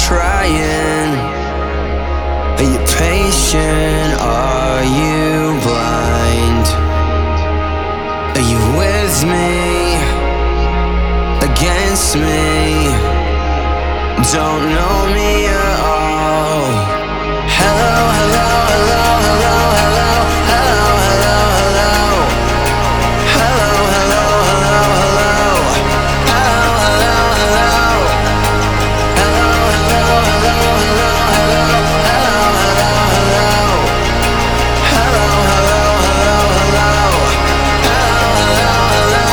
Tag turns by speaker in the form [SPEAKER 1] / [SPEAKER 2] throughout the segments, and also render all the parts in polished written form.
[SPEAKER 1] trying? Are you patient? Are you blind? Are you with me? Against me? Don't know me at all. Hello, hello, hello, hello, hello, hello, hello, hello. Hello, hello, hello, hello. Hello, hello, hello. Hello, hello, hello, hello, hello. Hello, hello, hello. Hello, hello, hello, hello. Hello, hello,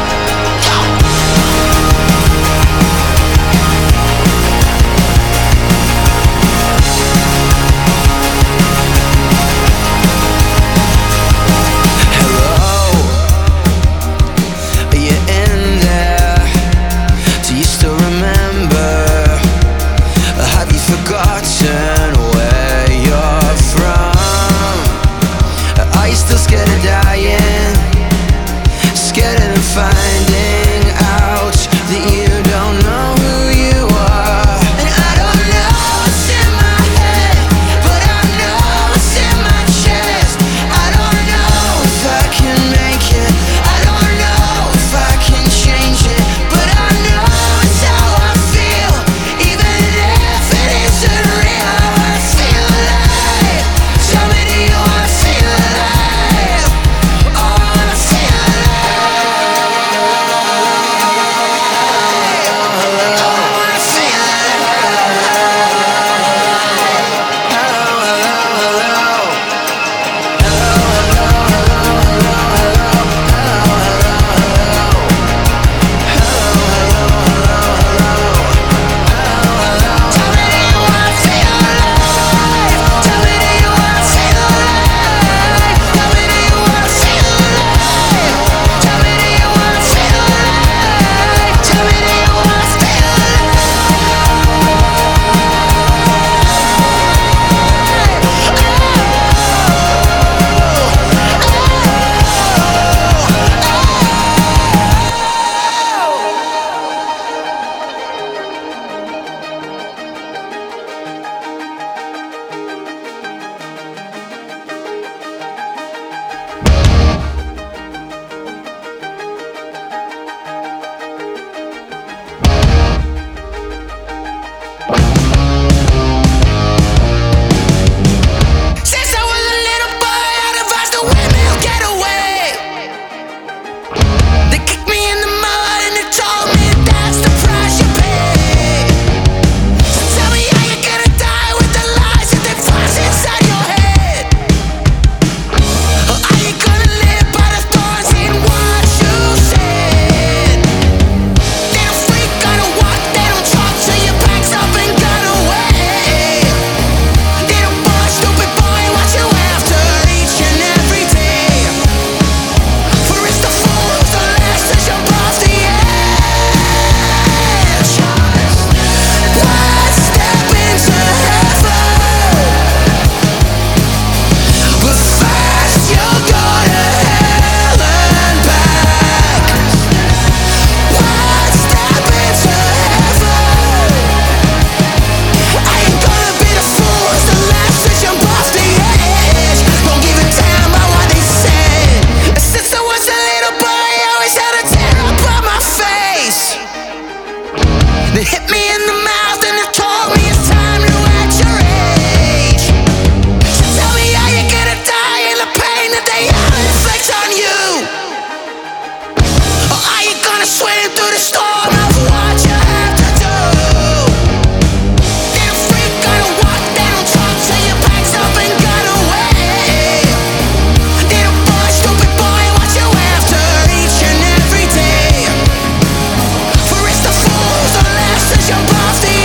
[SPEAKER 1] forgotten where you're from? Are you still scared of dying? Scared of finding out that you don't know who you are? And I don't know what's in my head, but I know what's in my chest. I don't know if I can make it, I don't know if I can change it, but I know it's how I feel, even if it isn't real. I wanna feel alive. Tell me, do you wanna feel alive? Oh, I wanna feel They hit me in the mouth and they told me it's time to act your age. So tell me how you're gonna die in the pain that they inflict on you. Or are you gonna swim through the storm of what you have to do? They don't freak, gonna walk, they don't talk till your back's up and got away. They don't push, stupid boy, what you after each and every day. For it's the fools that last as you pass the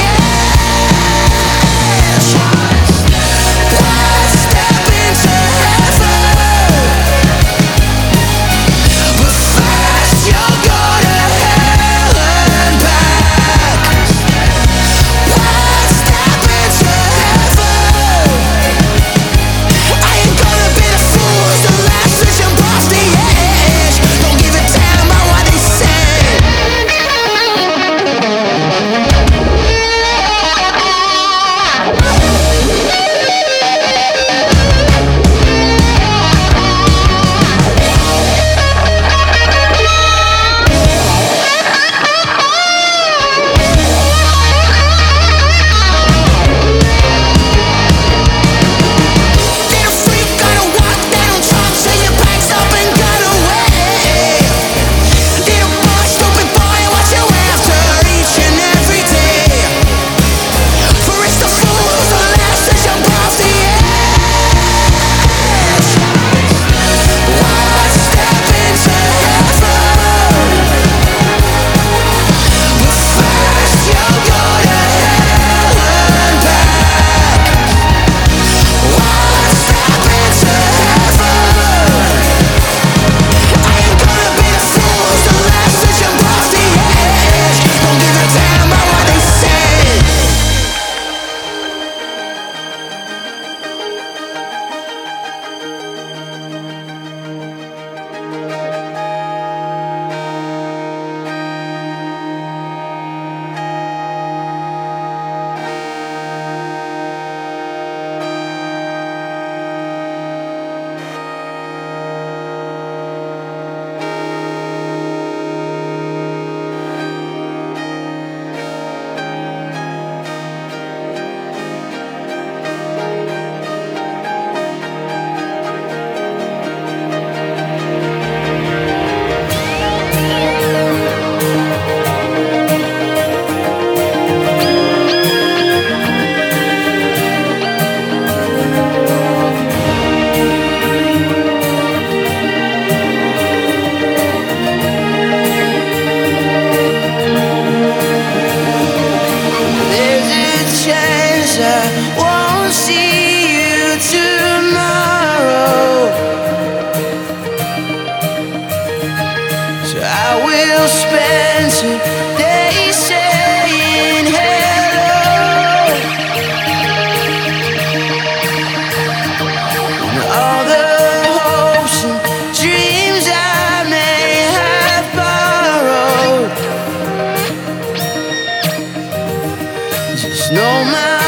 [SPEAKER 1] No matter